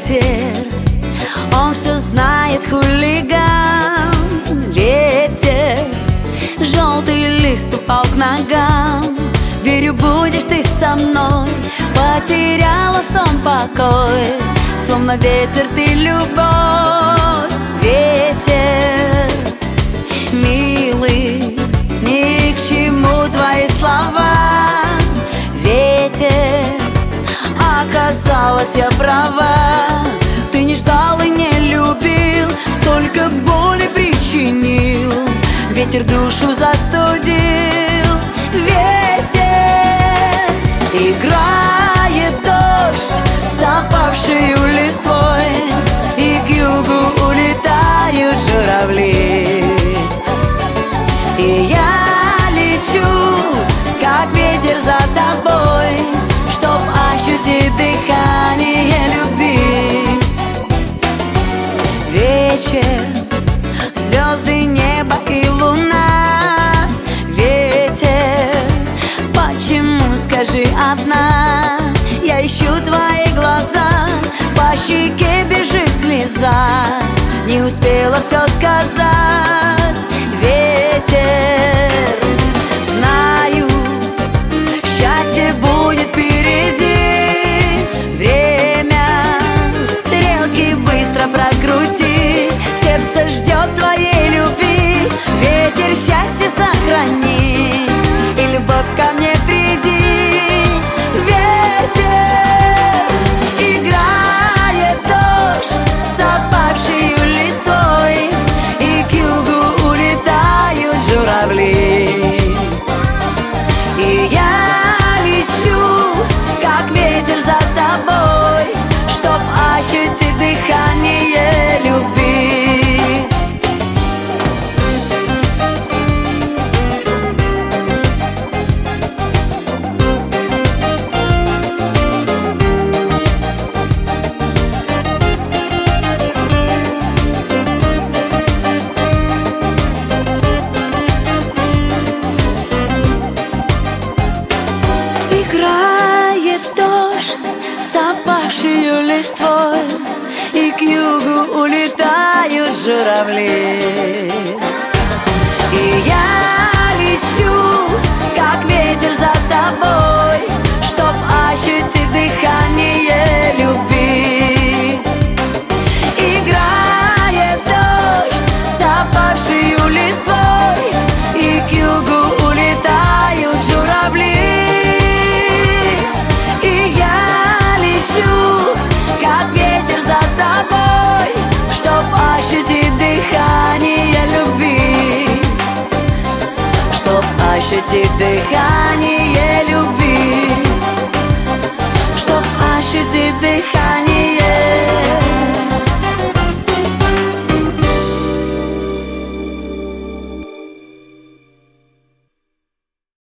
ветер, он все знает, хулиган. Ветер, желтый лист упал к ногам. Верю, будешь ты со мной. Потеряла сон, покой, словно ветер ты любовь. Ветер, милый, ни к чему твои слова. Ветер, оказалось, я права. Ты не ждал и не любил, столько боли причинил. Ветер душу застудил. Ветер, играет дождь с опавшей листвой, и к югу улетают журавли. И я лечу, как ветер, за тобой, чтоб ощутить дыхание любви. Вечер, звезды, небо и луна. Ветер, почему, скажи, одна? Я ищу твои глаза, по щеке бежит слеза, не успела все сказать. Ветер, знаю, счастье будет впереди. Время стрелки быстро прокрути, сердце ждет твоей любви. Ветер, счастье сохрани, и любовь ко мне приди. Ветер, играет дождь с опавшей листвой, и к югу улетают журавли. И я лечу, как ветер, за тобой, чтоб ощутить дыхание любви. Играет дождь с опавшей листвой, и к югу улетают журавли. И я лечу, как ветер, за тобой, чтоб ощутить дыхание любви. Играет дождь с опавшей листвой, и к югу улетают журавли. И я лечу, как ветер, за тобой, чтоб ощутить дыхание любви. Чтоб ощутить дыхание любви. Чтоб ощутить дыхание